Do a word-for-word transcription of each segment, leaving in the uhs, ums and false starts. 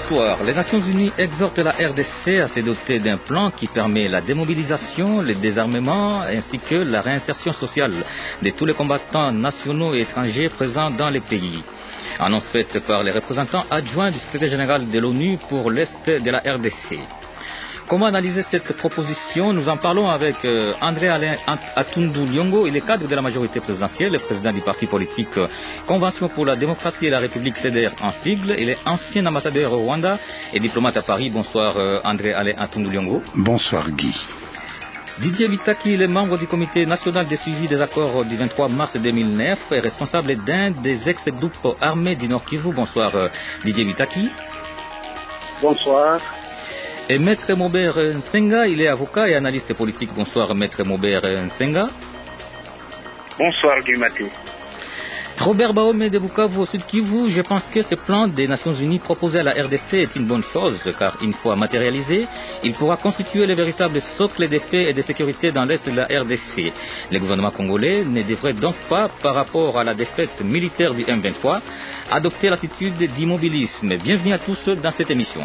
soir, les Nations Unies exhortent la R D C à se doter d'un plan qui permet la démobilisation, le désarmement ainsi que la réinsertion sociale de tous les combattants nationaux et étrangers présents dans les pays. Annonce faite par les représentants adjoints du secrétaire général de l'ONU pour l'Est de la R D C. Comment analyser cette proposition? Nous en parlons avec euh, André Alain Atundu Lyongo. Il est cadre de la majorité présidentielle, le président du parti politique euh, Convention pour la démocratie et la République C D R en sigle. Il est ancien ambassadeur au Rwanda et diplomate à Paris. Bonsoir euh, André Alain Atundu Lyongo. Bonsoir Guy. Didier Vitaki, il est membre du comité national de suivi des accords du vingt-trois mars deux mille neuf et responsable d'un des ex-groupes armés du Nord Kivu. Bonsoir euh, Didier Vitaki. Bonsoir. Et Maître Maubert Nsenga, il est avocat et analyste politique. Bonsoir Maître Maubert Nsenga. Bonsoir Guy Maté. Robert Baome de Bukavu au Sud Kivu, je pense que ce plan des Nations Unies proposé à la R D C est une bonne chose, car une fois matérialisé, il pourra constituer le véritable socle de paix et de sécurité dans l'Est de la R D C. Le gouvernement congolais ne devrait donc pas, par rapport à la défaite militaire du M vingt-trois, adopter l'attitude d'immobilisme. Bienvenue à tous dans cette émission.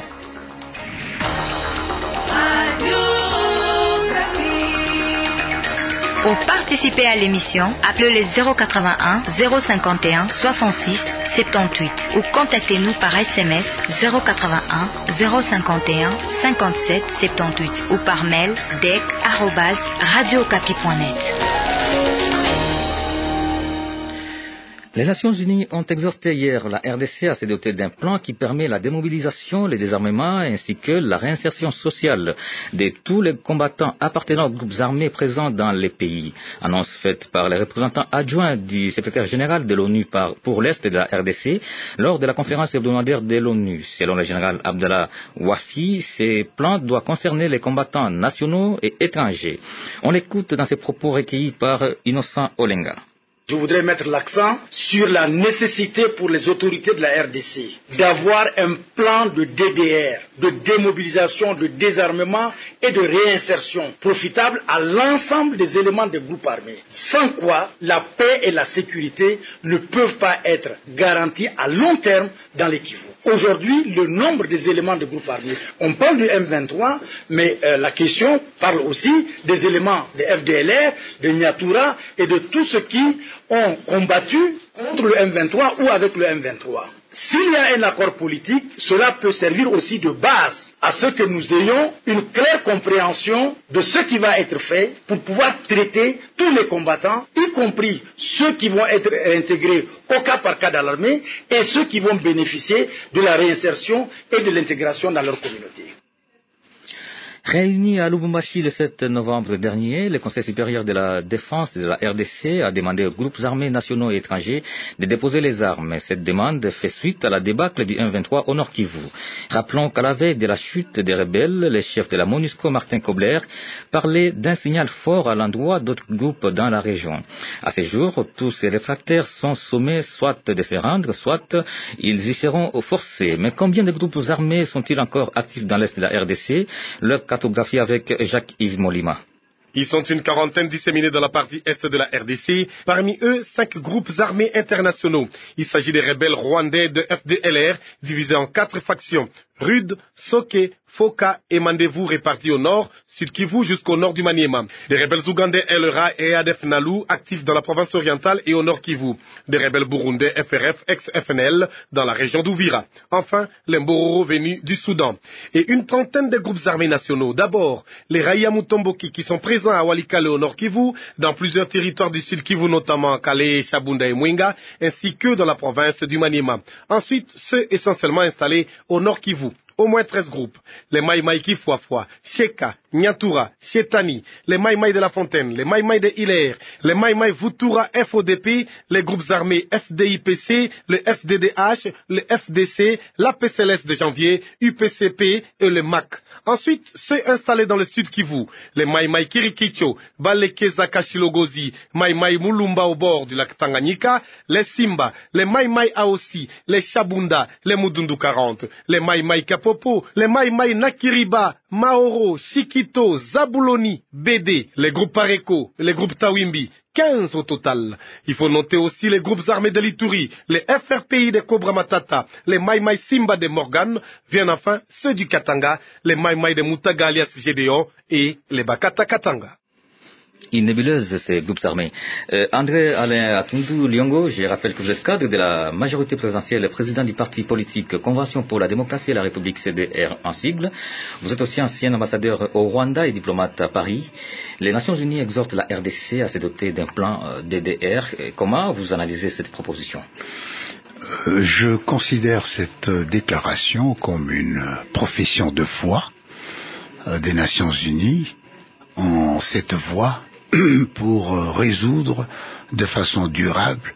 Pour participer à l'émission, appelez le zéro quatre-vingt-un zéro cinquante et un soixante-six soixante-dix-huit ou contactez-nous par S M S zéro quatre-vingt-un zéro cinquante et un cinquante-sept soixante-dix-huit ou par mail d e c arobase radio okapi point net. Les Nations Unies ont exhorté hier la R D C à se doter d'un plan qui permet la démobilisation, le désarmement ainsi que la réinsertion sociale de tous les combattants appartenant aux groupes armés présents dans les pays. Annonce faite par les représentants adjoints du secrétaire général de l'ONU pour l'Est de la R D C lors de la conférence hebdomadaire de l'ONU. Selon le général Abdallah Wafi, ces plans doivent concerner les combattants nationaux et étrangers. On l'écoute dans ses propos recueillis par Innocent Olenga. Je voudrais mettre l'accent sur la nécessité pour les autorités de la R D C d'avoir un plan de D D R, de démobilisation, de désarmement et de réinsertion profitable à l'ensemble des éléments des groupes armés. Sans quoi, la paix et la sécurité ne peuvent pas être garanties à long terme dans les Kivu. Aujourd'hui, le nombre des éléments des groupes armés, on parle du M vingt-trois, mais euh, la question parle aussi des éléments de F D L R, de Nyatura et de tous ceux qui ont combattu contre le M vingt-trois ou avec le M vingt-trois. S'il y a un accord politique, cela peut servir aussi de base à ce que nous ayons une claire compréhension de ce qui va être fait pour pouvoir traiter tous les combattants, y compris ceux qui vont être intégrés au cas par cas dans l'armée et ceux qui vont bénéficier de la réinsertion et de l'intégration dans leur communauté. Réuni à Lubumbashi le sept novembre dernier, le Conseil supérieur de la défense de la R D C a demandé aux groupes armés nationaux et étrangers de déposer les armes. Cette demande fait suite à la débâcle du M vingt-trois au Nord Kivu. Rappelons qu'à la veille de la chute des rebelles, le chef de la MONUSCO, Martin Kobler, parlait d'un signal fort à l'endroit d'autres groupes dans la région. À ce jour, tous ces réfractaires sont sommés soit de se rendre, soit ils y seront forcés. Mais combien de groupes armés sont-ils encore actifs dans l'Est de la R D C? Leur cartographie avec Jacques-Yves Molima. Ils sont une quarantaine disséminés dans la partie est de la R D C. Parmi eux, cinq groupes armés internationaux. Il s'agit des rebelles rwandais de F D L R, divisés en quatre factions. Rude, Soke, Foka et Mandevou répartis au nord, Sud Kivu jusqu'au nord du Maniema. Des rebelles ougandais L R A et A D F Nalu actifs dans la province orientale et au nord Kivu. Des rebelles burundais F R F ex-F N L dans la région d'Ouvira. Enfin, les Mbororo venus du Soudan. Et une trentaine de groupes armés nationaux. D'abord, les Raïa Mutomboki qui sont présents à Walikale au nord Kivu, dans plusieurs territoires du Sud Kivu, notamment Kale, Shabunda et Mwenga, ainsi que dans la province du Maniema. Ensuite, ceux essentiellement installés au nord Kivu. Au moins treize groupes. Les Maïmaï Kifuafua, Sheka, Nyatura, Chetani, les Maïmaï de la Fontaine, les Maïmaï de Hilaire, les Maïmaï Vutura F O D P, les groupes armés F D I P C, le F D D H, le F D C, la P C L S de janvier, U P C P et le M A C. Ensuite, ceux installés dans le sud Kivu, les Maïmaï Kirikicho, Balekeza Kashilogozi, Maïmaï Mulumba au bord du lac Tanganyika, les Simba, les Maïmaï Aossi, les Shabunda, les Mudundu quarante, les Maïmaï Cap Popo, les Mai Mai Nakiriba, Maoro, Chiquito, Zabuloni, Bédé, les groupes Pareko, les groupes Tawimbi, quinze au total. Il faut noter aussi les groupes armés de l'Ituri, les F R P I de Cobra Matata, les Mai Mai Simba de Morgan, viennent enfin ceux du Katanga, les Mai Mai de Moutaga alias Gédéon et les Bakata Katanga. Une nébuleuse, ces groupes armés. Euh, André Alain Atundu Liongo, je rappelle que vous êtes cadre de la majorité présidentielle, président du parti politique Convention pour la démocratie et la République C D R en sigle. Vous êtes aussi ancien ambassadeur au Rwanda et diplomate à Paris. Les Nations Unies exhortent la R D C à se doter d'un plan euh, D D R. Comment vous analysez cette proposition? euh, Je considère cette euh, déclaration comme une euh, profession de foi euh, des Nations Unies en cette voie pour résoudre de façon durable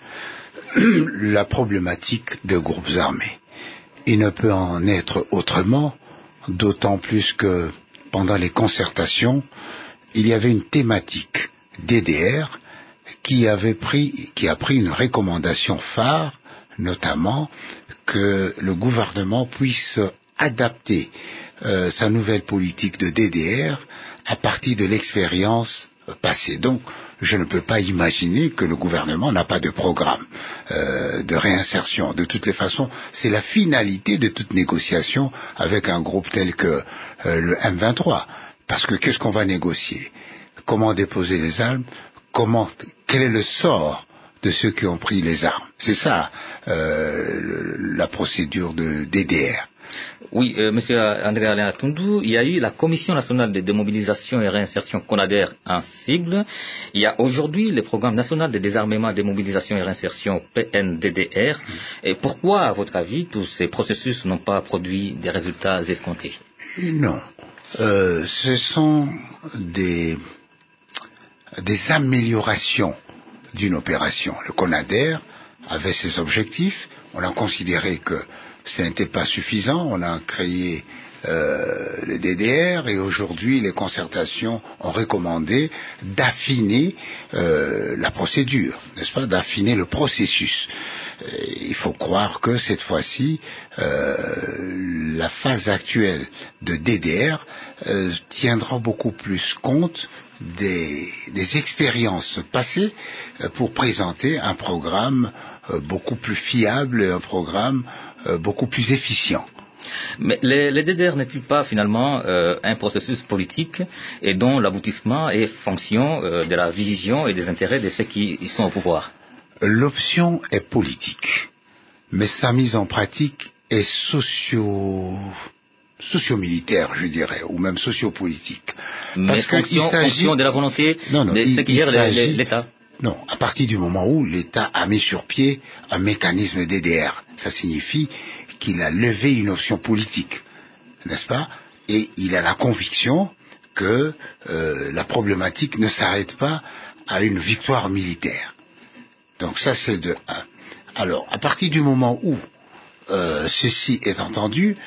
la problématique des groupes armés. Il ne peut en être autrement, d'autant plus que pendant les concertations, il y avait une thématique D D R qui avait pris, qui a pris une recommandation phare, notamment que le gouvernement puisse adapter euh, sa nouvelle politique de D D R à partir de l'expérience passé. Donc, je ne peux pas imaginer que le gouvernement n'a pas de programme euh, de réinsertion. De toutes les façons, c'est la finalité de toute négociation avec un groupe tel que euh, le M vingt-trois. Parce que qu'est-ce qu'on va négocier? Comment déposer les armes? Comment? Quel est le sort de ceux qui ont pris les armes? C'est ça euh, la procédure de D D R. Oui, euh, Monsieur André Alain Atundu, il y a eu la Commission nationale de démobilisation et réinsertion CONADER en sigle. Il y a aujourd'hui le Programme national de désarmement, démobilisation et réinsertion P N D D R. Et pourquoi, à votre avis, tous ces processus n'ont pas produit des résultats escomptés? Non, euh, ce sont des, des améliorations d'une opération. Le CONADER avait ses objectifs. On a considéré que ce n'était pas suffisant, on a créé euh, le D D R et aujourd'hui les concertations ont recommandé d'affiner euh, la procédure, n'est-ce pas, d'affiner le processus. Et il faut croire que cette fois-ci, euh, la phase actuelle de D D R euh, tiendra beaucoup plus compte des, des expériences passées euh, pour présenter un programme euh, beaucoup plus fiable et un programme euh, beaucoup plus efficient. Mais le, le D D R n'est-il pas finalement euh, un processus politique et dont l'aboutissement est fonction euh, de la vision et des intérêts de ceux qui sont au pouvoir? L'option est politique, mais sa mise en pratique est socio... socio-militaire, je dirais, ou même sociopolitique. Mais Parce fonction, qu'il s'agit fonction de la volonté non, non, de il, ce qui gère l'État. Non, à partir du moment où l'État a mis sur pied un mécanisme D D R, ça signifie qu'il a levé une option politique, n'est-ce pas? Et il a la conviction que euh, la problématique ne s'arrête pas à une victoire militaire. Donc ça c'est de un. Alors, à partir du moment où euh, ceci est entendu,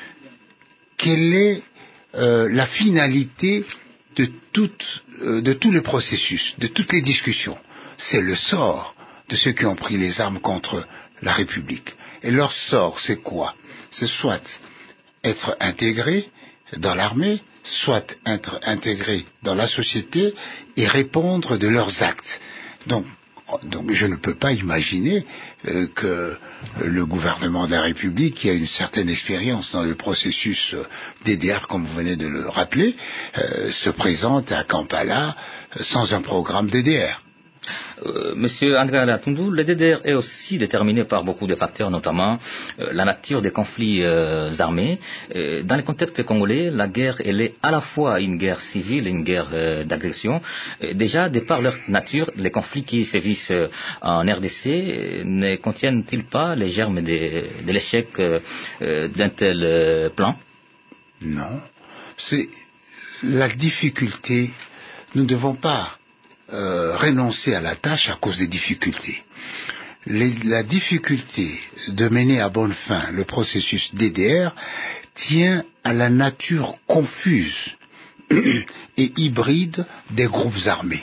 quelle est euh, la finalité de, toute, euh, de tous les processus, de toutes les discussions? C'est le sort de ceux qui ont pris les armes contre la République. Et leur sort, c'est quoi? C'est soit être intégrés dans l'armée, soit être intégrés dans la société et répondre de leurs actes. Donc, donc je ne peux pas imaginer euh, que le gouvernement de la République, qui a une certaine expérience dans le processus euh, D D R, comme vous venez de le rappeler, euh, se présente à Kampala euh, sans un programme D D R. Euh, Monsieur André Alain Atundu, le D D R est aussi déterminé par beaucoup de facteurs, notamment euh, la nature des conflits euh, armés. Euh, dans le contexte congolais, la guerre elle est à la fois une guerre civile et une guerre euh, d'agression. Euh, déjà, de par leur nature, les conflits qui sévissent euh, en R D C euh, ne contiennent-ils pas les germes de, de l'échec euh, euh, d'un tel euh, plan? Non. C'est la difficulté. Nous ne devons pas Euh, renoncer à la tâche à cause des difficultés. Les, la difficulté de mener à bonne fin le processus D D R tient à la nature confuse et hybride des groupes armés.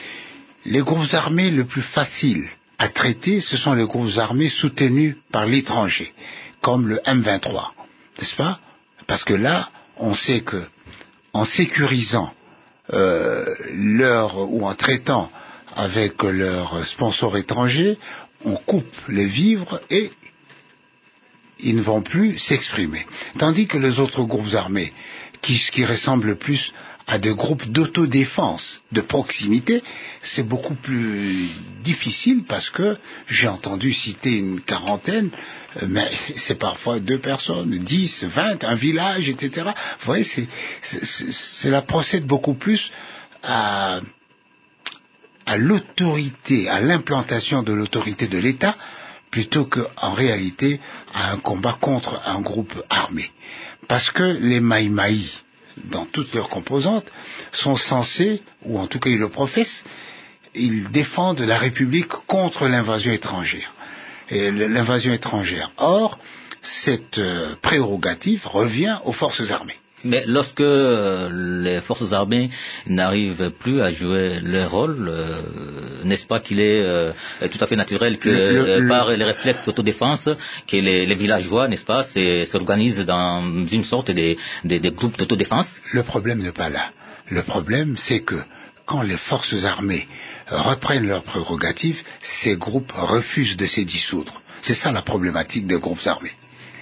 Les groupes armés les plus faciles à traiter, ce sont les groupes armés soutenus par l'étranger, comme le M vingt-trois, n'est-ce pas? Parce que là, on sait que en sécurisant euh, leur ou en traitant avec leurs sponsors étrangers, on coupe les vivres et ils ne vont plus s'exprimer. Tandis que les autres groupes armés, qui, qui ressemblent plus à des groupes d'autodéfense, de proximité, c'est beaucoup plus difficile parce que j'ai entendu citer une quarantaine, mais c'est parfois deux personnes, dix, vingt, un village, et cetera. Vous voyez, c'est, c'est, cela procède beaucoup plus à, à l'autorité, à l'implantation de l'autorité de l'État, plutôt qu'en réalité à un combat contre un groupe armé. Parce que les Maïmaï, dans toutes leurs composantes, sont censés, ou en tout cas ils le professent, ils défendent la République contre l'invasion étrangère. Et l'invasion étrangère. Or, cette euh, prérogative revient aux forces armées. Mais lorsque euh, les forces armées n'arrivent plus à jouer leur rôle, euh, n'est-ce pas qu'il est euh, tout à fait naturel que le, le, euh, par les réflexes d'autodéfense, que les, les villageois, n'est-ce pas, s'organisent dans une sorte de, de, de groupe d'autodéfense? Le problème n'est pas là. Le problème, c'est que quand les forces armées reprennent leurs prérogatives, ces groupes refusent de se dissoudre. C'est ça la problématique des groupes armés.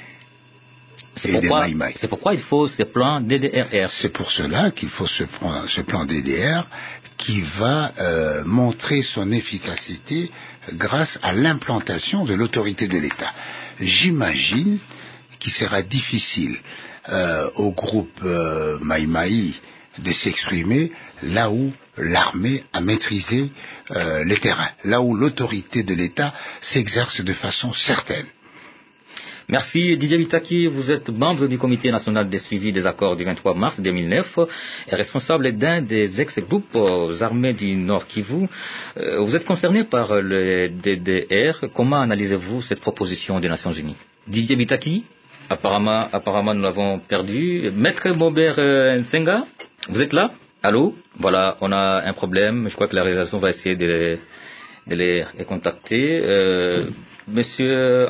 C'est pourquoi, c'est pourquoi il faut ce plan D D R R. C'est pour cela qu'il faut ce plan, ce plan D D R qui va euh, montrer son efficacité grâce à l'implantation de l'autorité de l'État. J'imagine qu'il sera difficile euh, au groupe euh, Maïmaï de s'exprimer là où l'armée a maîtrisé euh, les terrains, là où l'autorité de l'État s'exerce de façon certaine. Merci Didier Bitaki, vous êtes membre du comité national de suivi des accords du vingt-trois mars deux mille neuf et responsable d'un des ex-groupes armés du Nord Kivu. Vous êtes concerné par le D D R. Comment analysez-vous cette proposition des Nations Unies? Didier Bitaki, apparemment, apparemment nous l'avons perdu. Maître Maubert Nsenga, vous êtes là? Allô? Voilà, on a un problème. Je crois que la réalisation va essayer de les, de les contacter. Euh, Monsieur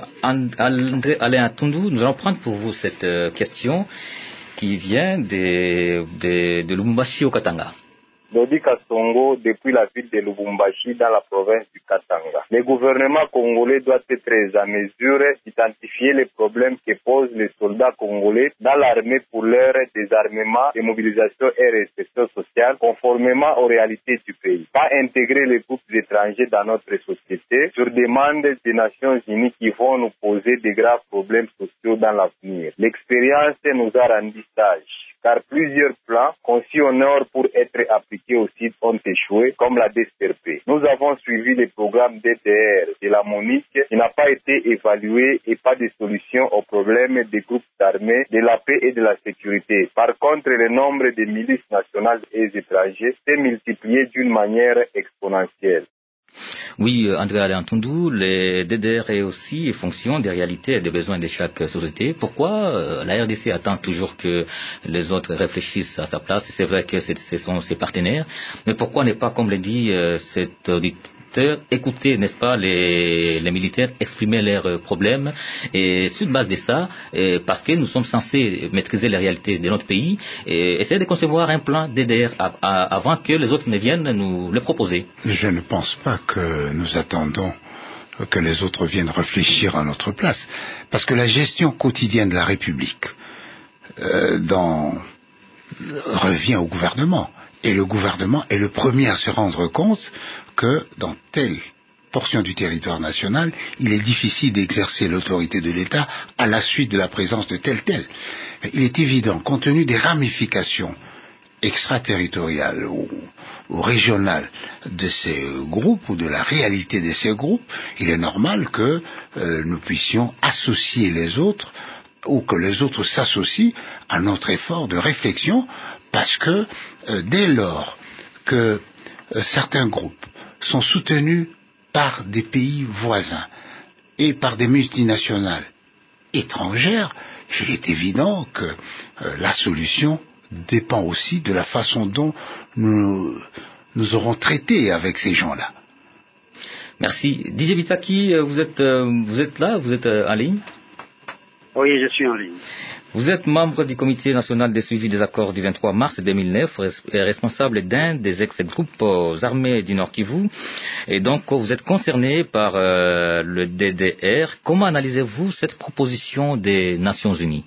André Alain Tundu, nous allons prendre pour vous cette euh, question qui vient de, de, de Lubumbashi au Katanga. Dodi Kasongo, depuis la ville de Lubumbashi dans la province du Katanga. Le gouvernement congolais doit être à mesure d'identifier les problèmes que posent les soldats congolais dans l'armée pour leur désarmement, démobilisation et réinsertion sociale conformément aux réalités du pays. Pas intégrer les groupes étrangers dans notre société sur demande des Nations Unies qui vont nous poser de graves problèmes sociaux dans l'avenir. L'expérience nous a rendu sages, car plusieurs plans conçus au nord pour être appliqués au site ont échoué, comme la D S R P. Nous avons suivi le programme D D R de la MONUC qui n'a pas été évalué et pas de solution aux problèmes des groupes armés, de la paix et de la sécurité. Par contre, le nombre de milices nationales et étrangères s'est multiplié d'une manière exponentielle. Oui, André Alain Tundu, le D D R est aussi fonction des réalités et des besoins de chaque société. Pourquoi la R D C attend toujours que les autres réfléchissent à sa place? C'est vrai que ce sont ses partenaires, mais pourquoi ne pas, comme le dit euh, cet auditeur, écouter, n'est-ce pas, les, les militaires exprimer leurs problèmes et sur base de ça, et parce que nous sommes censés maîtriser les réalités de notre pays, et essayer de concevoir un plan D D R à, à, avant que les autres ne viennent nous le proposer. Je ne pense pas que nous attendons que les autres viennent réfléchir à notre place, parce que la gestion quotidienne de la République euh, dans, revient au gouvernement. Et le gouvernement est le premier à se rendre compte que dans telle portion du territoire national, il est difficile d'exercer l'autorité de l'État à la suite de la présence de tel tel. Il est évident, compte tenu des ramifications extraterritoriales ou, ou régionales de ces groupes ou de la réalité de ces groupes, il est normal que euh, nous puissions associer les autres ou que les autres s'associent à notre effort de réflexion, parce que euh, dès lors que euh, certains groupes sont soutenus par des pays voisins et par des multinationales étrangères, il est évident que euh, la solution dépend aussi de la façon dont nous, nous aurons traité avec ces gens-là. Merci. Didier Bitaki, vous êtes, vous êtes là, vous êtes en ligne? Oui, je suis en ligne. Vous êtes membre du comité national de suivi des accords du vingt-trois mars deux mille neuf et responsable d'un des ex-groupes armés du Nord Kivu. Et donc, vous êtes concerné par euh, le D D R. Comment analysez-vous cette proposition des Nations Unies?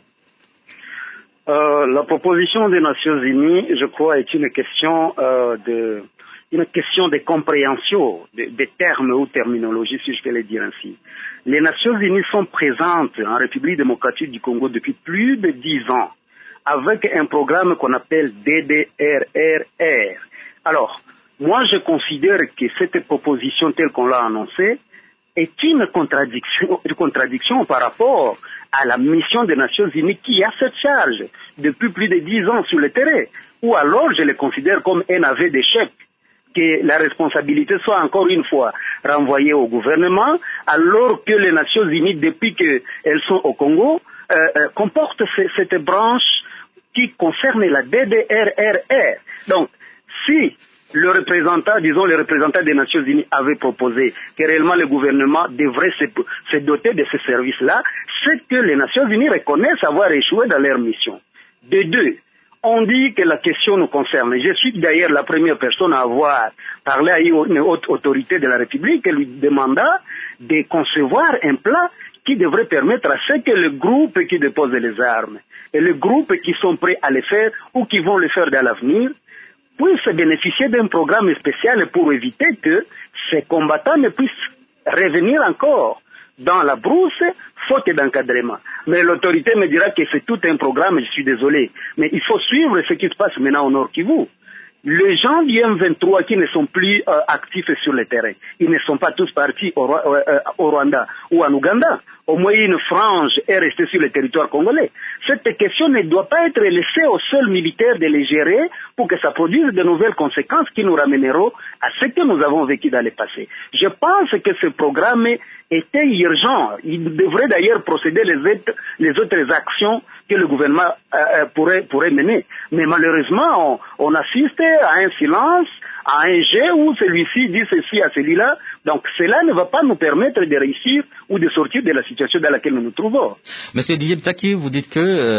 euh, La proposition des Nations Unies, je crois, est une question euh, de... une question de compréhension des termes ou terminologies, si je peux le dire ainsi. Les Nations Unies sont présentes en République démocratique du Congo depuis plus de dix ans, avec un programme qu'on appelle D D R R R. Alors, moi je considère que cette proposition telle qu'on l'a annoncée est une contradiction, une contradiction par rapport à la mission des Nations Unies qui a cette charge depuis plus de dix ans sur le terrain, ou alors je le considère comme un aveu d'échec, que la responsabilité soit encore une fois renvoyée au gouvernement, alors que les Nations Unies, depuis qu'elles sont au Congo, euh, euh, comportent cette branche qui concerne la D D R R R. Donc, si le représentant, disons le représentant des Nations Unies avait proposé que réellement le gouvernement devrait se, se doter de ce service-là, c'est que les Nations Unies reconnaissent avoir échoué dans leur mission. De deux, on dit que la question nous concerne. Je suis d'ailleurs la première personne à avoir parlé à une haute autorité de la République et lui demanda de concevoir un plan qui devrait permettre à ce que le groupe qui dépose les armes et le groupe qui sont prêts à le faire ou qui vont le faire dans l'avenir puissent bénéficier d'un programme spécial pour éviter que ces combattants ne puissent revenir encore dans la brousse, faute d'encadrement. Mais l'autorité me dira que c'est tout un programme, je suis désolé. Mais il faut suivre ce qui se passe maintenant au Nord Kivu. Les gens du M vingt-trois qui ne sont plus euh, actifs sur le terrain, ils ne sont pas tous partis au, euh, au Rwanda ou en Ouganda. Au moins une frange est restée sur le territoire congolais. Cette question ne doit pas être laissée aux seuls militaires de les gérer pour que ça produise de nouvelles conséquences qui nous ramèneront à ce que nous avons vécu dans le passé. Je pense que ce programme était urgent. Il devrait d'ailleurs procéder les autres, les autres actions que le gouvernement euh, pourrait, pourrait mener. Mais malheureusement, on, on assiste à un silence, à un jet où celui-ci dit ceci à celui-là. Donc cela ne va pas nous permettre de réussir ou de sortir de la situation dans laquelle nous nous trouvons. Monsieur Didier Bitaki, vous dites que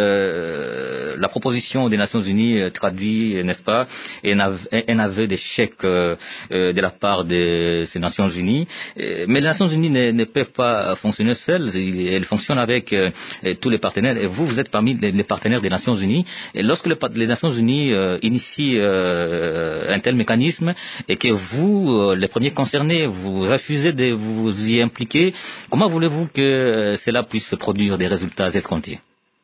euh, la proposition des Nations Unies euh, traduit, n'est-ce pas, un aveu, un aveu d'échec euh, euh, de la part de ces Nations Unies. Euh, mais les Nations Unies ne, ne peuvent pas fonctionner seules. Elles fonctionnent avec euh, tous les partenaires. Et vous, vous êtes parmi les, les partenaires des Nations Unies. Et lorsque le, les Nations Unies euh, initient euh, un tel mécanisme et que vous, euh, les premiers concernés, vous refusez de vous y impliquer, comment voulez-vous que cela puisse produire des résultats escomptés?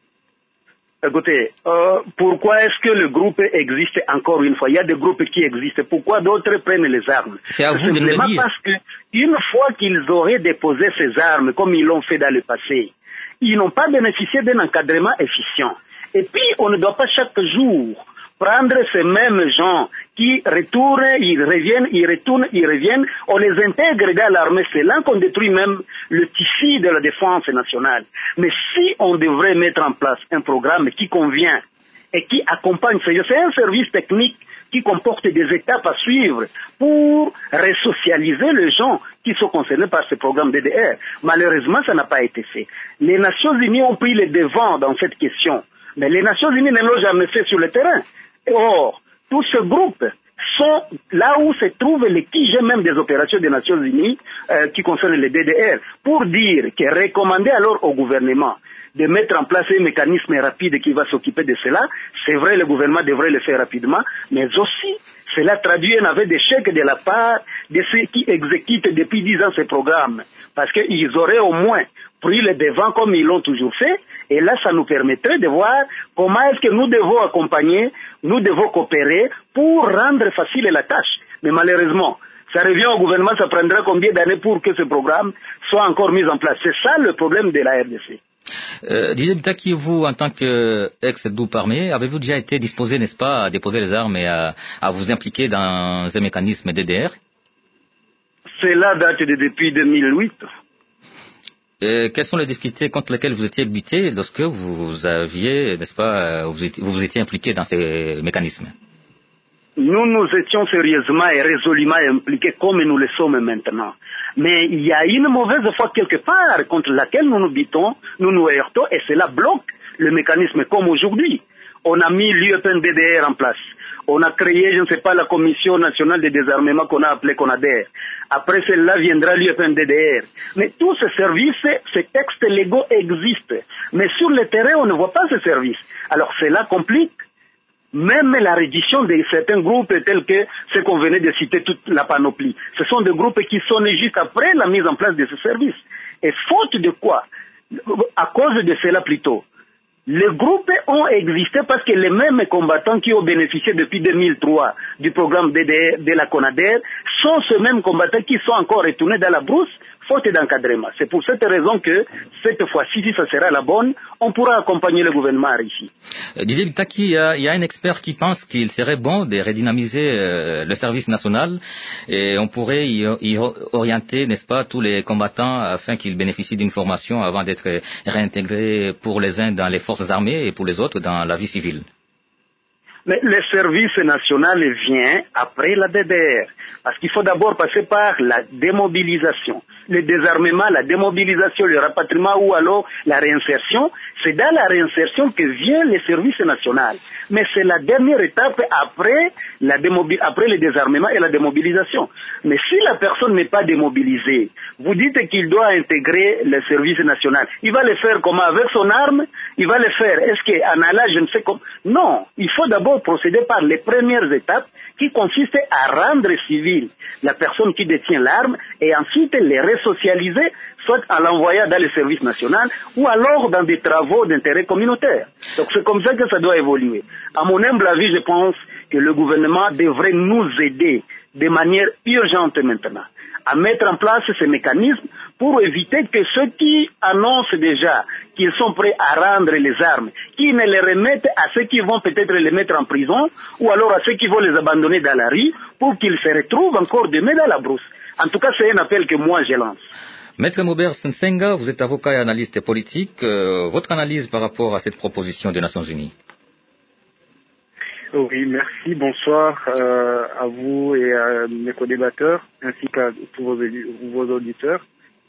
Écoutez, euh, pourquoi est-ce que le groupe existe encore une fois? Il y a des groupes qui existent. Pourquoi d'autres prennent les armes? C'est à vous de nous le dire. Parce que une fois qu'ils auraient déposé ces armes, comme ils l'ont fait dans le passé, ils n'ont pas bénéficié d'un encadrement efficient. Et puis, on ne doit pas chaque jour prendre ces mêmes gens qui retournent, ils reviennent, ils retournent, ils reviennent, on les intègre dans l'armée. C'est là qu'on détruit même le tissu de la défense nationale. Mais si on devrait mettre en place un programme qui convient et qui accompagne, c'est un service technique qui comporte des étapes à suivre pour resocialiser les gens qui sont concernés par ce programme D D R. Malheureusement, ça n'a pas été fait. Les Nations Unies ont pris les devants dans cette question, mais les Nations Unies ne l'ont jamais fait sur le terrain. Or, tous ces groupes sont là où se trouve les Q G même des opérations des Nations Unies euh, qui concernent les D D R, pour dire que recommander alors au gouvernement de mettre en place un mécanisme rapide qui va s'occuper de cela. C'est vrai, le gouvernement devrait le faire rapidement, mais aussi cela traduit un aveu d'échec de la part de ceux qui exécutent depuis dix ans ces programmes, parce qu'ils auraient au moins pris le devant comme ils l'ont toujours fait, et là ça nous permettrait de voir comment est-ce que nous devons accompagner, nous devons coopérer pour rendre facile la tâche. Mais malheureusement, ça revient au gouvernement, ça prendra combien d'années pour que ce programme soit encore mis en place? C'est ça le problème de la R D C. Euh, Didier Bitaki, vous, en tant qu'ex-groupe armé, avez-vous déjà été disposé, n'est-ce pas, à déposer les armes et à, à vous impliquer dans un mécanisme D D R? Cela date de depuis deux mille huit. Et quelles sont les difficultés contre lesquelles vous étiez buté lorsque vous aviez, n'est-ce pas, vous étiez, vous, vous étiez impliqué dans ces mécanismes? Nous nous étions sérieusement et résolument impliqués comme nous le sommes maintenant. Mais il y a une mauvaise foi quelque part contre laquelle nous nous butons, nous nous heurtons, et cela bloque le mécanisme comme aujourd'hui. On a mis l'U E P N D D R en place. On a créé, je ne sais pas, la Commission nationale de désarmement qu'on a appelée CONADER. Après celle-là viendra l'U E P N D D R. Mais tous ces services, ces textes légaux existent. Mais sur le terrain, on ne voit pas ces services. Alors cela complique même la reddition de certains groupes tels que ceux qu'on venait de citer, toute la panoplie. Ce sont des groupes qui sont nés juste après la mise en place de ce service. Et faute de quoi? À cause de cela plutôt. Les groupes ont existé parce que les mêmes combattants qui ont bénéficié depuis deux mille trois du programme D D R de la CONADER sont ces mêmes combattants qui sont encore retournés dans la brousse faute d'encadrement. C'est pour cette raison que cette fois-ci, si ça sera la bonne, on pourra accompagner le gouvernement ici. Didier Bitaki, il y, a, il y a un expert qui pense qu'il serait bon de redynamiser euh, le service national et on pourrait y, y orienter, n'est-ce pas, tous les combattants afin qu'ils bénéficient d'une formation avant d'être réintégrés pour les uns dans les forces armées et pour les autres dans la vie civile. Mais le service national vient après la D D R, parce qu'il faut d'abord passer par la démobilisation, le désarmement, la démobilisation, le rapatriement ou alors la réinsertion. C'est dans la réinsertion que vient le service national. Mais c'est la dernière étape après, la démobil... après le désarmement et la démobilisation. Mais si la personne n'est pas démobilisée, vous dites qu'il doit intégrer le service national. Il va le faire comment? Avec son arme? Il va le faire. Est-ce qu'en allant, je ne sais comment? Non. Il faut d'abord procéder par les premières étapes qui consistent à rendre civile la personne qui détient l'arme et ensuite les resocialiser, soit en l'envoyant dans le service national ou alors dans des travaux d'intérêt communautaire. Donc c'est comme ça que ça doit évoluer. À mon humble avis, je pense que le gouvernement devrait nous aider de manière urgente maintenant à mettre en place ces mécanismes pour éviter que ceux qui annoncent déjà qu'ils sont prêts à rendre les armes, qui ne les remettent à ceux qui vont peut-être les mettre en prison, ou alors à ceux qui vont les abandonner dans la rue, pour qu'ils se retrouvent encore demain dans la brousse. En tout cas, c'est un appel que moi je lance. Maître Maubert Sensenga, vous êtes avocat et analyste politique. Euh, votre analyse par rapport à cette proposition des Nations Unies? Oui, merci. Bonsoir euh, à vous et à mes co-débatteurs, ainsi qu'à tous vos, vos auditeurs.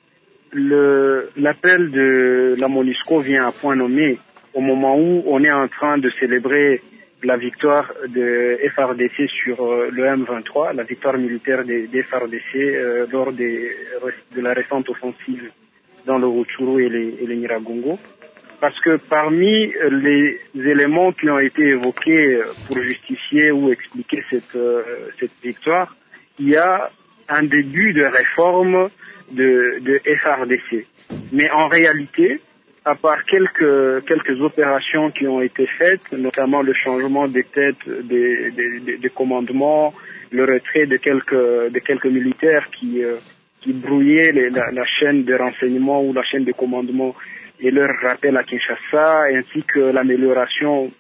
Le, l'appel de la MONUSCO vient à point nommé au moment où on est en train de célébrer la victoire de F R D C sur euh, le M vingt-trois, la victoire militaire des, des F R D C euh, lors des, de la récente offensive dans le Rutshuru et les, et les Nyiragongo. Parce que parmi les éléments qui ont été évoqués pour justifier ou expliquer cette, euh, cette victoire, il y a un début de réforme de, de F R D C. Mais en réalité, à part quelques, quelques opérations qui ont été faites, notamment le changement des têtes des, des, des, des commandements, le retrait de quelques, de quelques militaires qui, euh, qui brouillaient les, la, la chaîne de renseignement ou la chaîne de commandement et leur rappel à Kinshasa, ainsi que l'amélioration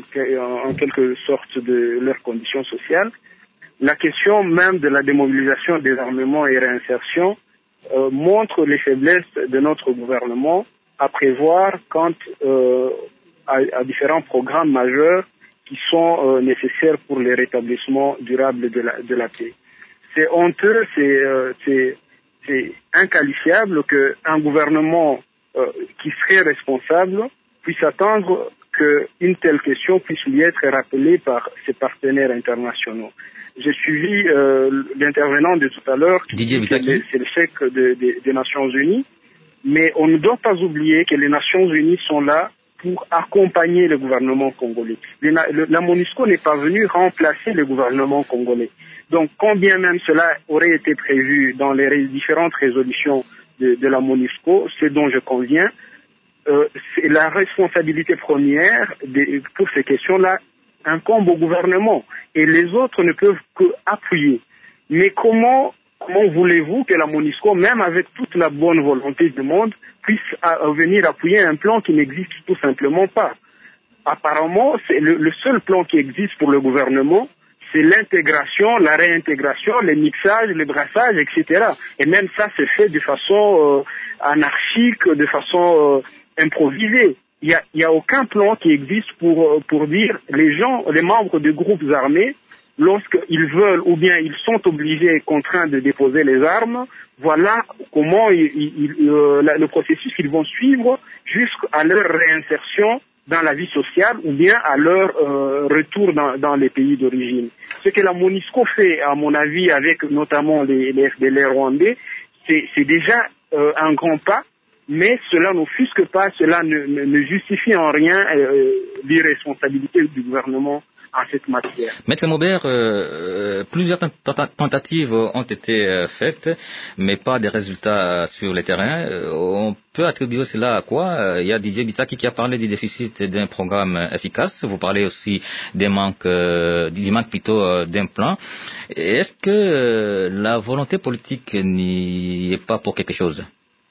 en quelque sorte de leurs conditions sociales. La question même de la démobilisation, désarmement et réinsertion euh, montre les faiblesses de notre gouvernement à prévoir quant euh, à, à différents programmes majeurs qui sont euh, nécessaires pour le rétablissement durable de la, de la paix. C'est honteux, c'est, euh, c'est, c'est inqualifiable qu'un gouvernement Euh, qui serait responsable puisse attendre qu'une telle question puisse lui être rappelée par ses partenaires internationaux. J'ai suivi euh, l'intervenant de tout à l'heure qui dit que c'est le chèque de, de, des Nations Unies, mais on ne doit pas oublier que les Nations Unies sont là pour accompagner le gouvernement congolais. Les, le, la MONUSCO n'est pas venue remplacer le gouvernement congolais. Donc, quand bien même cela aurait été prévu dans les ré- différentes résolutions De, de la MONUSCO, ce dont je conviens, euh, c'est la responsabilité première de, pour ces questions-là incombe au gouvernement et les autres ne peuvent que appuyer. Mais comment, comment voulez-vous que la MONUSCO, même avec toute la bonne volonté du monde, puisse à, à venir appuyer un plan qui n'existe tout simplement pas? Apparemment, c'est le, le seul plan qui existe pour le gouvernement, c'est l'intégration, la réintégration, les mixages, les brassages, et cetera. Et même ça, c'est fait de façon euh, anarchique, de façon euh, improvisée. Il y a, il y a aucun plan qui existe pour pour dire les gens, les membres des groupes armés, lorsqu'ils veulent ou bien ils sont obligés et contraints de déposer les armes, voilà comment ils, ils, euh, le processus qu'ils vont suivre jusqu'à leur réinsertion dans la vie sociale ou bien à leur euh, retour dans, dans les pays d'origine. Ce que la MONUSCO fait, à mon avis, avec notamment les, les F D L R rwandais, c'est, c'est déjà euh, un grand pas, mais cela n'offusque pas, cela ne, ne, ne justifie en rien euh, l'irresponsabilité du gouvernement en cette matière. Maître Maubert, euh, plusieurs tentatives ont été euh, faites, mais pas de résultats sur le terrain. Euh, on peut attribuer cela à quoi? euh, Il y a Didier Bitaki qui a parlé du déficit d'un programme efficace. Vous parlez aussi des manques, euh, du manque plutôt euh, d'un plan. Est-ce que euh, la volonté politique n'y est pas pour quelque chose?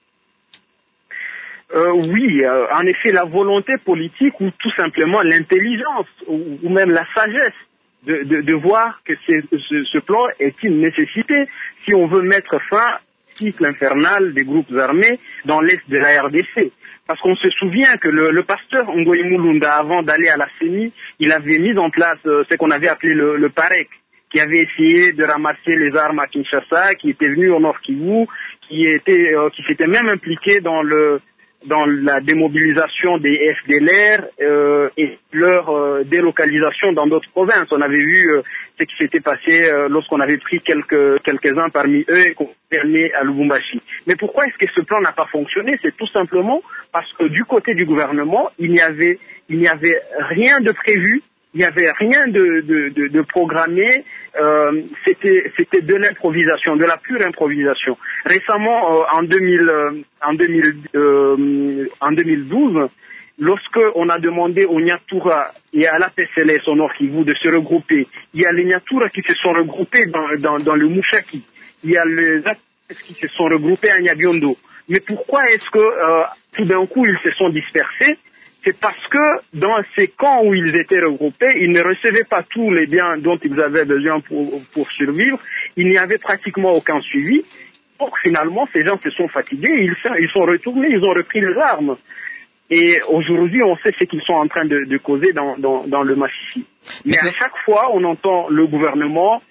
Euh, oui, euh, en effet, la volonté politique ou tout simplement l'intelligence ou, ou même la sagesse de, de, de voir que c'est, ce, ce plan est une nécessité si on veut mettre fin au cycle infernal des groupes armés dans l'est de la R D C. Parce qu'on se souvient que le, le pasteur Ngoyi Mulunda, avant d'aller à la C E N I, il avait mis en place euh, ce qu'on avait appelé le, le PAREC, qui avait essayé de ramasser les armes à Kinshasa, qui était venu au Nord Kivu, qui était, euh, qui s'était même impliqué dans le dans la démobilisation des F D L R euh, et leur euh, délocalisation dans d'autres provinces. On avait vu euh, ce qui s'était passé euh, lorsqu'on avait pris quelques quelques-uns parmi eux et qu'on avait à Lubumbashi. Mais pourquoi est-ce que ce plan n'a pas fonctionné? C'est tout simplement parce que du côté du gouvernement, il n'y avait il n'y avait rien de prévu. Il n'y avait rien de, de, de, de programmé, euh, c'était, c'était de l'improvisation, de la pure improvisation. Récemment, euh, en, deux mille, euh, en, deux mille, euh, en deux mille douze, lorsque on a demandé aux Nyatura et à la P C L S au Nord Kivu de se regrouper, il y a les Nyatura qui se sont regroupés dans, dans, dans le Mouchaki, il y a les A T S qui se sont regroupés à Nyabiondo. Mais pourquoi est-ce que euh, tout d'un coup ils se sont dispersés? C'est parce que dans ces camps où ils étaient regroupés, ils ne recevaient pas tous les biens dont ils avaient besoin pour, pour survivre. Il n'y avait pratiquement aucun suivi. Donc finalement, ces gens se sont fatigués, ils sont, ils sont retournés, ils ont repris les armes. Et aujourd'hui, on sait ce qu'ils sont en train de, de causer dans, dans, dans le Massissi. Mais à chaque fois, on entend le gouvernement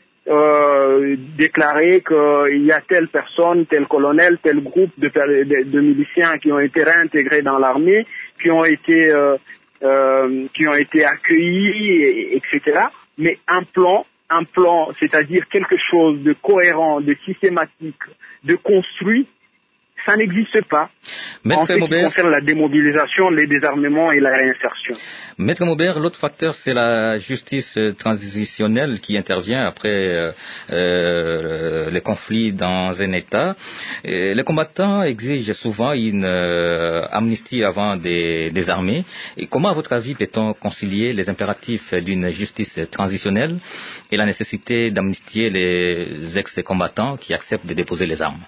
euh, déclarer qu'il y a telle personne, tel colonel, tel groupe de, de, de miliciens qui ont été réintégrés dans l'armée, qui ont été euh, euh, qui ont été accueillis, et, etc. Mais un plan, un plan, c'est-à-dire quelque chose de cohérent, de systématique, de construit, ça n'existe pas. Maître en ce qui Maubert, concerne la démobilisation, les désarmements et la réinsertion. Maître Maubert, l'autre facteur, c'est la justice transitionnelle qui intervient après euh, euh, les conflits dans un État. Et les combattants exigent souvent une euh, amnistie avant des, des armées. Et comment, à votre avis, peut-on concilier les impératifs d'une justice transitionnelle et la nécessité d'amnistier les ex-combattants qui acceptent de déposer les armes?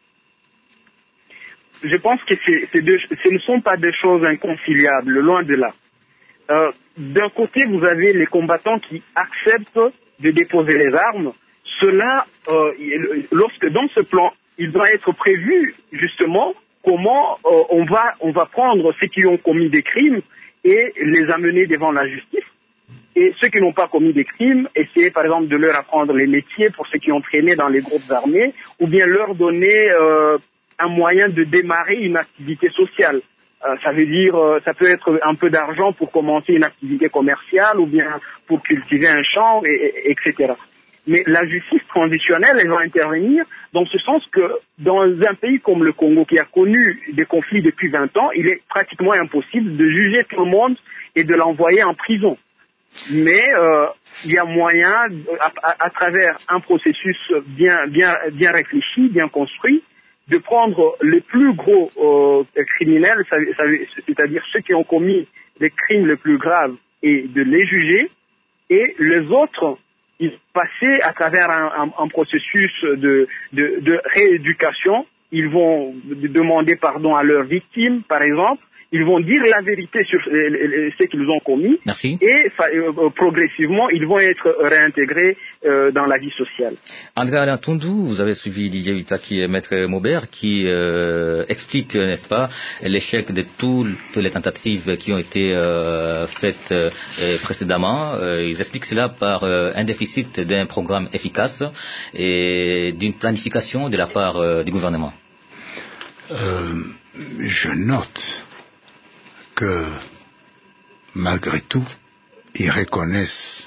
Je pense que c'est, c'est deux, ce ne sont pas des choses inconciliables, loin de là. Euh, d'un côté, vous avez les combattants qui acceptent de déposer les armes. Cela, euh, lorsque dans ce plan, il doit être prévu justement comment euh, on va on va prendre ceux qui ont commis des crimes et les amener devant la justice. Et ceux qui n'ont pas commis des crimes, essayer par exemple de leur apprendre les métiers pour ceux qui ont traîné dans les groupes armés, ou bien leur donner euh, un moyen de démarrer une activité sociale. Euh, ça veut dire, euh, ça peut être un peu d'argent pour commencer une activité commerciale ou bien pour cultiver un champ, et, et, etc. Mais la justice transitionnelle, elle va intervenir dans ce sens que dans un pays comme le Congo qui a connu des conflits depuis vingt ans, il est pratiquement impossible de juger tout le monde et de l'envoyer en prison. Mais euh, il y a moyen, à, à, à travers un processus bien, bien, bien réfléchi, bien construit, de prendre les plus gros euh, criminels, ça, ça, c'est-à-dire ceux qui ont commis les crimes les plus graves, et de les juger, et les autres, ils passer à travers un, un, un processus de, de, de rééducation. Ils vont demander pardon à leurs victimes, par exemple. Ils vont dire la vérité sur ce qu'ils ont commis. Merci. Et euh, progressivement, ils vont être réintégrés euh, dans la vie sociale. André Alain Tondou, vous avez suivi Didier Bitaki et Maître Maubert qui euh, explique, n'est-ce pas, l'échec de toutes les tentatives qui ont été euh, faites euh, précédemment. Euh, ils expliquent cela par euh, un déficit d'un programme efficace et d'une planification de la part euh, du gouvernement. Euh, je note que malgré tout, ils reconnaissent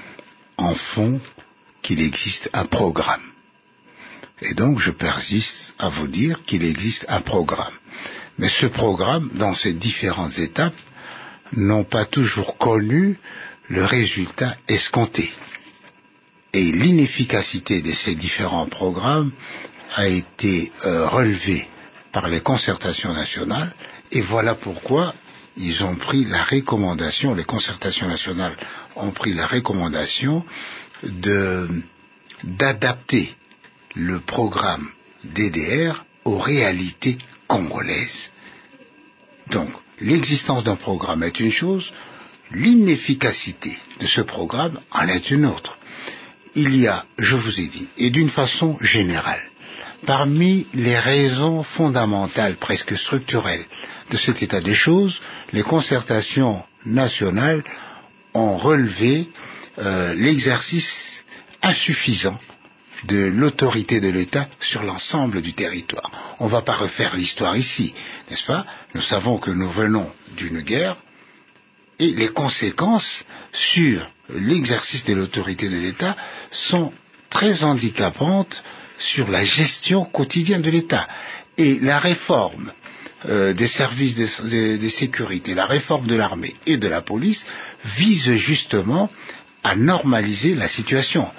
en fond qu'il existe un programme. Et donc, je persiste à vous dire qu'il existe un programme. Mais ce programme, dans ses différentes étapes, n'ont pas toujours connu le résultat escompté. Et l'inefficacité de ces différents programmes a été euh, relevée par les concertations nationales, et voilà pourquoi ils ont pris la recommandation, les concertations nationales ont pris la recommandation de, d'adapter le programme D D R aux réalités congolaises. Donc, l'existence d'un programme est une chose, l'inefficacité de ce programme en est une autre. Il y a, je vous ai dit, et d'une façon générale, parmi les raisons fondamentales, presque structurelles, de cet état des choses, les concertations nationales ont relevé euh, l'exercice insuffisant de l'autorité de l'État sur l'ensemble du territoire. On ne va pas refaire l'histoire ici, n'est-ce pas? Nous savons que nous venons d'une guerre et les conséquences sur l'exercice de l'autorité de l'État sont très handicapantes sur la gestion quotidienne de l'État. Et la réforme euh, des services de, de, de sécurité, la réforme de l'armée et de la police vise justement à normaliser la situation.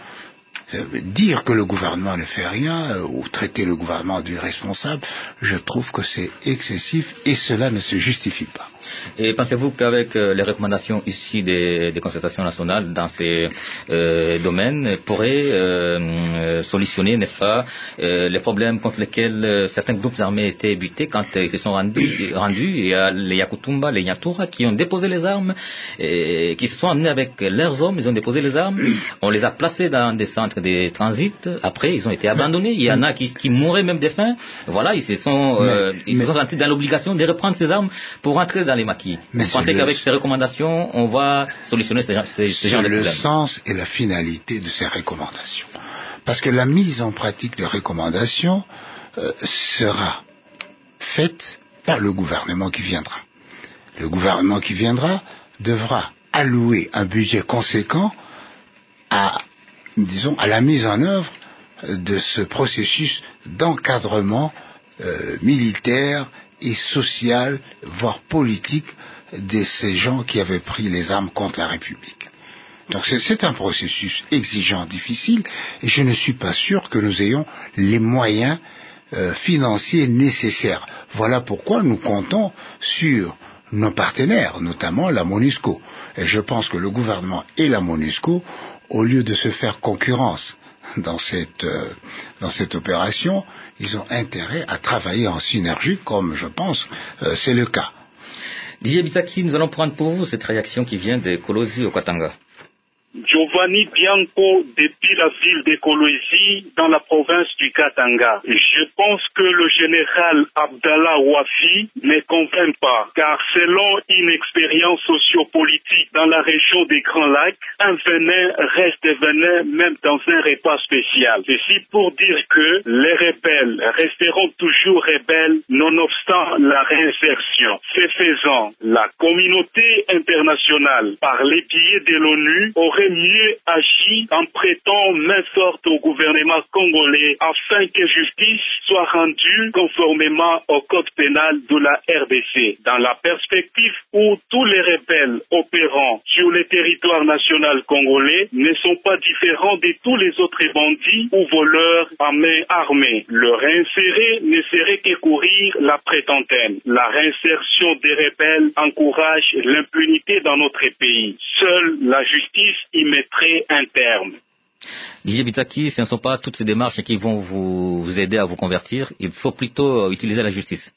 Dire que le gouvernement ne fait rien euh, ou traiter le gouvernement d'irresponsable, je trouve que c'est excessif et cela ne se justifie pas. Et pensez-vous qu'avec euh, les recommandations issues des, des concertations nationales dans ces euh, domaines pourraient euh, solutionner, n'est-ce pas, euh, les problèmes contre lesquels euh, certains groupes armés étaient butés quand euh, ils se sont rendus, rendus. Il y a les Yakutumba, les Nyatura qui ont déposé les armes, et qui se sont amenés avec leurs hommes, ils ont déposé les armes, on les a placés dans des centres de transit, après ils ont été abandonnés, il y en a qui, qui mouraient même de faim, voilà, ils se sont, euh, mais, ils se sont sentis dans l'obligation de reprendre ces armes pour rentrer dans les maquis. Mais vous pensez qu'avec ces recommandations, on va solutionner ce, ce, ce genre de problème? C'est le sens et la finalité de ces recommandations. Parce que la mise en pratique des recommandations euh, sera faite par le gouvernement qui viendra. Le gouvernement qui viendra devra allouer un budget conséquent à, disons, à la mise en œuvre de ce processus d'encadrement euh, militaire et social, voire politique, de ces gens qui avaient pris les armes contre la République. Donc c'est, c'est un processus exigeant, difficile, et je ne suis pas sûr que nous ayons les moyens euh, financiers nécessaires. Voilà pourquoi nous comptons sur nos partenaires, notamment la MONUSCO. Et je pense que le gouvernement et la MONUSCO, au lieu de se faire concurrence dans cette, euh, dans cette opération, ils ont intérêt à travailler en synergie, comme je pense euh, c'est le cas. Didier Bitaki, nous allons prendre pour vous cette réaction qui vient de Kolosi au Katanga. Giovanni Bianco depuis la ville de Kolwezi dans la province du Katanga. Je pense que le général Abdallah Wafi ne convainc pas, car selon une expérience sociopolitique dans la région des Grands Lacs, un venin reste venin même dans un repas spécial. Ceci pour dire que les rebelles resteront toujours rebelles nonobstant la réinsertion. Ce faisant, la communauté internationale, par les biais de l'ONU, aurait mieux agi en prêtant main forte au gouvernement congolais afin que justice soit rendue conformément au code pénal de la R D C. Dans la perspective où tous les rebelles opérant sur le territoire national congolais ne sont pas différents de tous les autres bandits ou voleurs à main armée. Le réinsérer ne serait que courir la prétentaine. La réinsertion des rebelles encourage l'impunité dans notre pays. Seule la justice y mettrait un terme. Didier Bitaki, ce ne sont pas toutes ces démarches qui vont vous, vous aider à vous convertir. Il faut plutôt utiliser la justice.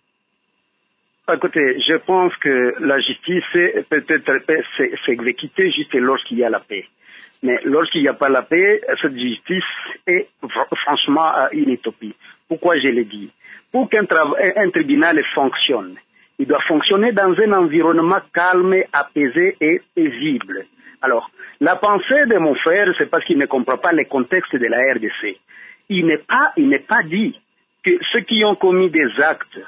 Écoutez, je pense que la justice peut-être s'exécuter juste lorsqu'il y a la paix. Mais lorsqu'il n'y a pas la paix, cette justice est franchement une utopie. Pourquoi je l'ai dit? Pour qu'un un tribunal fonctionne, il doit fonctionner dans un environnement calme, apaisé et paisible. Alors, la pensée de mon frère, c'est parce qu'il ne comprend pas le contexte de la R D C. Il n'est pas, il n'est pas dit que ceux qui ont commis des actes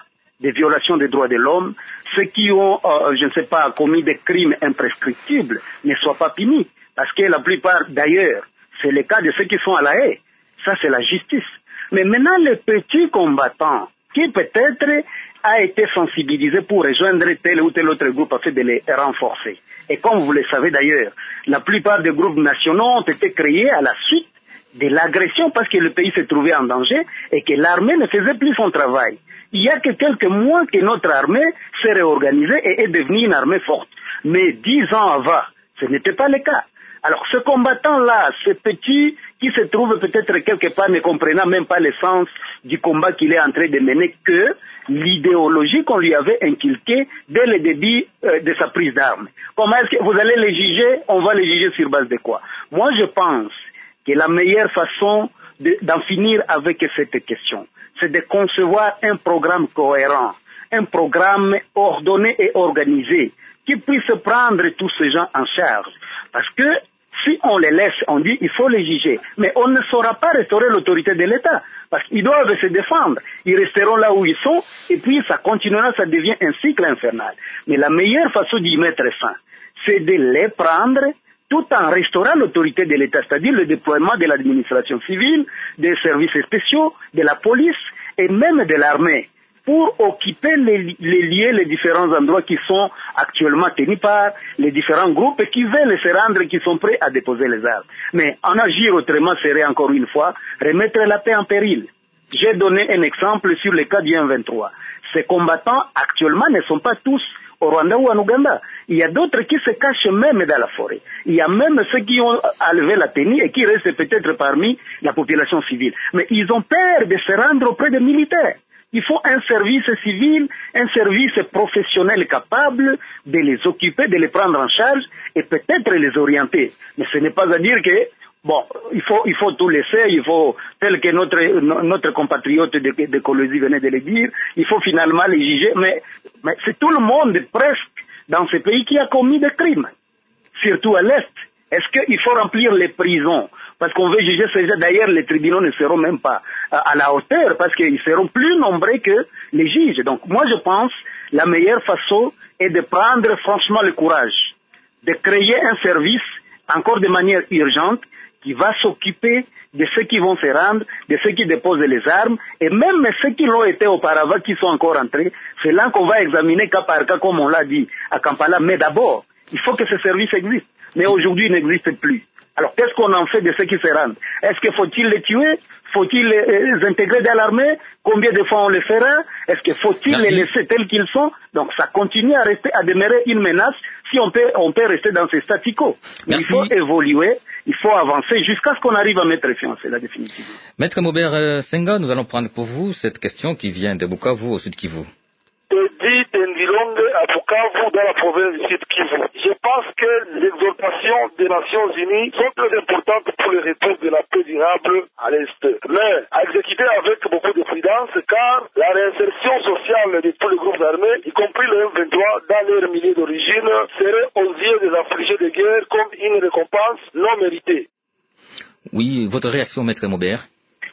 des violations des droits de l'homme, ceux qui ont, euh, je ne sais pas, commis des crimes imprescriptibles ne soient pas punis. Parce que la plupart, d'ailleurs, c'est le cas de ceux qui sont à la haie. Ça, c'est la justice. Mais maintenant, les petits combattants, qui peut-être a été sensibilisé pour rejoindre tel ou tel autre groupe afin de les renforcer. Et comme vous le savez d'ailleurs, la plupart des groupes nationaux ont été créés à la suite de l'agression parce que le pays se trouvait en danger et que l'armée ne faisait plus son travail. Il y a que quelques mois que notre armée s'est réorganisée et est devenue une armée forte. Mais dix ans avant, ce n'était pas le cas. Alors ce combattant-là, ce petit qui se trouve peut-être quelque part ne comprenant même pas le sens du combat qu'il est en train de mener, que l'idéologie qu'on lui avait inculquée dès le début euh, de sa prise d'armes. Comment est-ce que vous allez les juger? On va les juger sur base de quoi? Moi je pense que la meilleure façon de, d'en finir avec cette question, c'est de concevoir un programme cohérent, un programme ordonné et organisé, qui puisse prendre tous ces gens en charge. Parce que si on les laisse, on dit il faut les juger, mais on ne saura pas restaurer l'autorité de l'État, parce qu'ils doivent se défendre. Ils resteront là où ils sont, et puis ça continuera, ça devient un cycle infernal. Mais la meilleure façon d'y mettre fin, c'est de les prendre tout en restaurant l'autorité de l'État, c'est-à-dire le déploiement de l'administration civile, des services spéciaux, de la police et même de l'armée, pour occuper les, les lieux, les différents endroits qui sont actuellement tenus par les différents groupes et qui veulent se rendre, qui sont prêts à déposer les armes. Mais en agir autrement serait encore une fois remettre la paix en péril. J'ai donné un exemple sur le cas du M vingt-trois. Ces combattants actuellement ne sont pas tous au Rwanda ou en Ouganda. Il y a d'autres qui se cachent même dans la forêt. Il y a même ceux qui ont enlevé la tenue et qui restent peut-être parmi la population civile. Mais ils ont peur de se rendre auprès des militaires. Il faut un service civil, un service professionnel capable de les occuper, de les prendre en charge et peut-être les orienter. Mais ce n'est pas à dire que, bon, il faut, il faut tout laisser, il faut, tel que notre, notre compatriote de, de Colosie venait de le dire, il faut finalement les juger. Mais, mais c'est tout le monde presque dans ce pays qui a commis des crimes, surtout à l'Est. Est-ce qu'il faut remplir les prisons? Parce qu'on veut juger ces gens. D'ailleurs, les tribunaux ne seront même pas à la hauteur parce qu'ils seront plus nombreux que les juges. Donc, moi, je pense la meilleure façon est de prendre franchement le courage, de créer un service, encore de manière urgente, qui va s'occuper de ceux qui vont se rendre, de ceux qui déposent les armes, et même ceux qui l'ont été auparavant, qui sont encore entrés. C'est là qu'on va examiner cas par cas, comme on l'a dit à Kampala. Mais d'abord, il faut que ce service existe. Mais aujourd'hui, il n'existe plus. Alors, qu'est-ce qu'on en fait de ceux qui se rendent? Est-ce qu'il faut-il les tuer? Faut-il les intégrer dans l'armée? Combien de fois on les fera? Est-ce qu'il faut-il Merci. les laisser tels qu'ils sont? Donc, ça continue à rester, à demeurer une menace si on peut, on peut rester dans ces statu quo. Mais il faut évoluer, il faut avancer jusqu'à ce qu'on arrive à mettre fin à cela définitivement. Maître Maubert Senga, nous allons prendre pour vous cette question qui vient de Bukavu au Sud Kivu. Dit Tendilonde à Bukavu dans la province du Sud Kivu. Je pense que les exhortations des Nations Unies sont très importantes pour le retour de la paix durable à l'Est. Mais à exécuter avec beaucoup de prudence car la réinsertion sociale de tous les groupes armés, y compris le M vingt-trois dans leur milieu d'origine, serait aux yeux des affligés de guerre comme une récompense non méritée. Oui, votre réaction, Maître Maubert?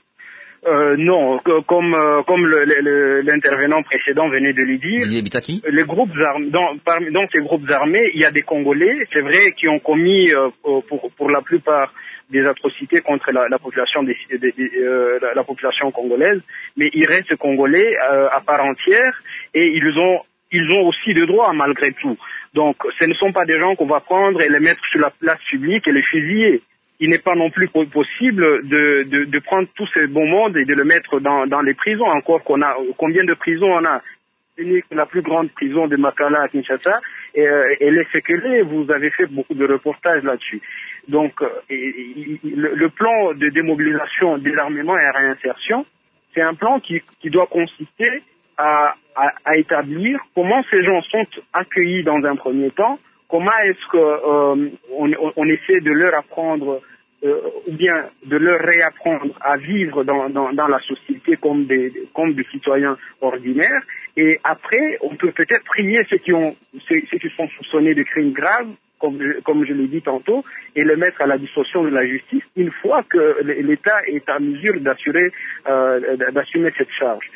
Euh, non, comme euh, comme le, le, l'intervenant précédent venait de le dire, les groupes armés, dans, parmi, dans ces groupes armés, il y a des Congolais, c'est vrai, qui ont commis euh, pour pour la plupart des atrocités contre la, la population des, des, des, euh, la, la population congolaise, mais ils restent Congolais euh, à part entière et ils ont ils ont aussi le droit malgré tout. Donc, ce ne sont pas des gens qu'on va prendre et les mettre sur la place publique et les fusiller. Il n'est pas non plus possible de, de, de prendre tous ces bons mondes et de le mettre dans, dans les prisons. Encore qu'on a, combien de prisons on a? La plus grande prison de Makala à Kinshasa, et, elle est séquelée. Vous avez fait beaucoup de reportages là-dessus. Donc, et, et, le, le plan de démobilisation, désarmement et réinsertion, c'est un plan qui, qui doit consister à, à, à établir comment ces gens sont accueillis dans un premier temps. Comment est-ce que euh, on, on essaie de leur apprendre euh, ou bien de leur réapprendre à vivre dans, dans, dans la société comme des comme des citoyens ordinaires, et après on peut peut-être prier ceux qui ont ceux, ceux qui sont soupçonnés de crimes graves, comme je, comme je l'ai dit tantôt, et le mettre à la disposition de la justice une fois que l'État est à mesure d'assurer euh, d'assumer cette charge.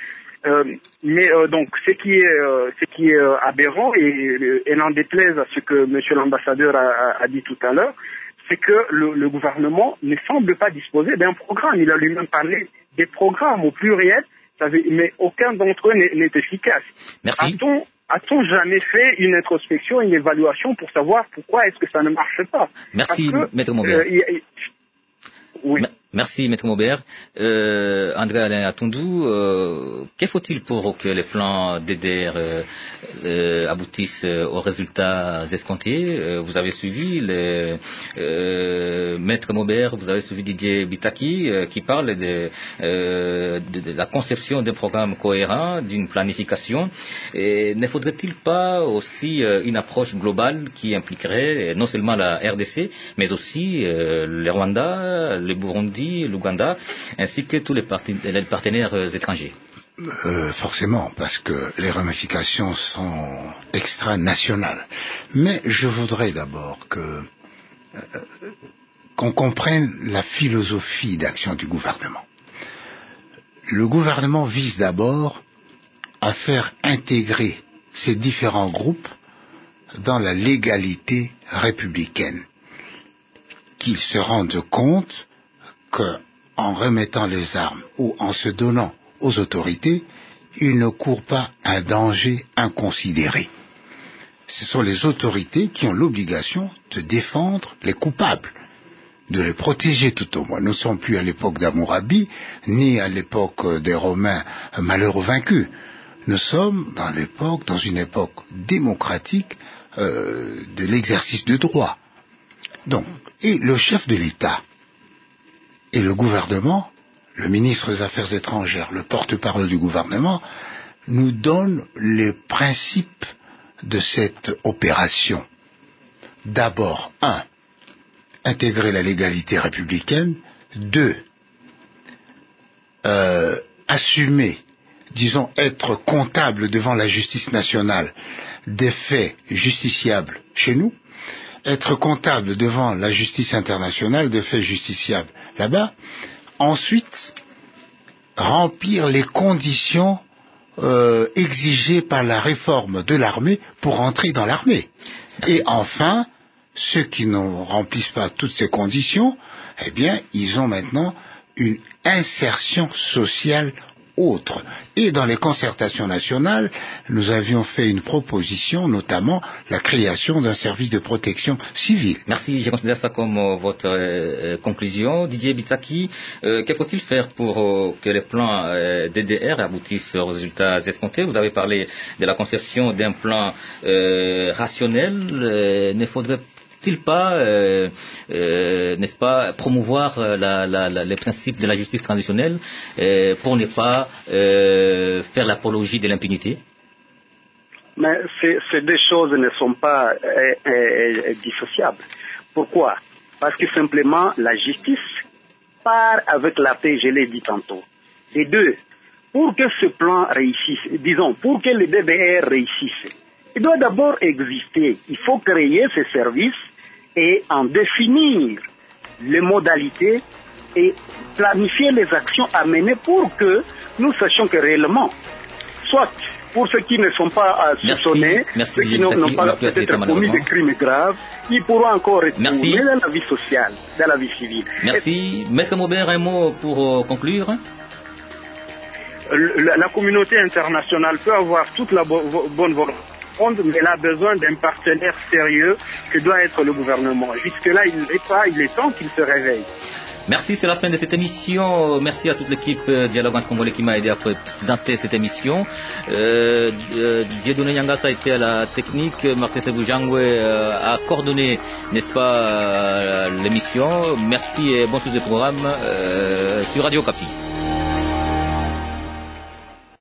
Euh, mais euh, donc, ce qui est, euh, ce qui est euh, aberrant et, et n'en déplaise à ce que Monsieur l'ambassadeur a, a dit tout à l'heure, c'est que le, le gouvernement ne semble pas disposer d'un programme. Il a lui-même parlé des programmes au pluriel, ça veut, mais aucun d'entre eux n'est, n'est efficace. Merci. A-t-on, a-t-on jamais fait une introspection, une évaluation pour savoir pourquoi est-ce que ça ne marche pas? Merci, Parce que, Maître Maubert. Euh, y a, y... Oui. Merci, Maître Maubert. Euh, André Alain Atondou, euh, que faut-il pour que les plans D D R euh, euh, aboutissent aux résultats escomptés? euh, Vous avez suivi le euh, Maître Maubert, vous avez suivi Didier Bitaki euh, qui parle de, euh, de, de la conception d'un programme cohérent, d'une planification. Et ne faudrait-il pas aussi euh, une approche globale qui impliquerait non seulement la R D C, mais aussi euh, le Rwanda, le Burundi, l'Ouganda, ainsi que tous les, parti- les partenaires euh, étrangers? Euh, forcément, parce que les ramifications sont extra-nationales. Mais je voudrais d'abord que euh, qu'on comprenne la philosophie d'action du gouvernement. Le gouvernement vise d'abord à faire intégrer ces différents groupes dans la légalité républicaine, qu'ils se rendent compte qu'en remettant les armes ou en se donnant aux autorités, ils ne courent pas un danger inconsidéré. Ce sont les autorités qui ont l'obligation de défendre les coupables, de les protéger tout au moins. Nous ne sommes plus à l'époque d'Hammurabi, ni à l'époque des Romains malheureux vaincus. Nous sommes dans l'époque, dans une époque démocratique euh, de l'exercice du droit. Donc, et le chef de l'État et le gouvernement, le ministre des Affaires étrangères, le porte-parole du gouvernement, nous donnent les principes de cette opération. D'abord, un, intégrer la légalité républicaine. Deux, euh, assumer, disons, être comptable devant la justice nationale des faits justiciables chez nous, être comptable devant la justice internationale des faits justiciables là-bas. Ensuite, remplir les conditions euh, exigées par la réforme de l'armée pour entrer dans l'armée. Et enfin, ceux qui ne remplissent pas toutes ces conditions, eh bien, ils ont maintenant une insertion sociale autre. Et dans les concertations nationales, nous avions fait une proposition, notamment la création d'un service de protection civile. Merci, je considère ça comme euh, votre euh, conclusion. Didier Bitaki, euh, que faut-il faire pour euh, que les plans euh, D D R aboutissent aux résultats escomptés? Vous avez parlé de la conception d'un plan euh, rationnel. Euh, ne faudrait il pas, euh, euh, n'est-ce pas, promouvoir la, la, la, les principes de la justice transitionnelle euh, pour ne pas euh, faire l'apologie de l'impunité? Mais ces, ces deux choses ne sont pas euh, euh, dissociables. Pourquoi? Parce que simplement la justice part avec la paix, je l'ai dit tantôt. Et deux, pour que ce plan réussisse, disons, pour que le D D R réussisse, il doit d'abord exister. Il faut créer ces services et en définir les modalités et planifier les actions à mener pour que nous sachions que réellement, soit pour ceux qui ne sont pas euh, soupçonnés, ceux qui n'ont pas peut-être commis des crimes graves, ils pourront encore retourner dans la vie sociale, dans la vie civile. Merci. Maître Maubert, un mot pour euh, conclure. La, la communauté internationale peut avoir toute la bo bonne volonté, mais elle a besoin d'un partenaire sérieux que doit être le gouvernement. Jusque-là, il n'est pas, il est temps qu'il se réveille. Merci, c'est la fin de cette émission. Merci à toute l'équipe euh, Dialogue entre Congolais qui m'a aidé à présenter cette émission. Euh, euh, Dieudonné Nyangasa a été à la technique, Martin Sebujangwe euh, a coordonné, n'est-ce pas, euh, l'émission. Merci et bon suite de programme euh, sur Radio Kapi.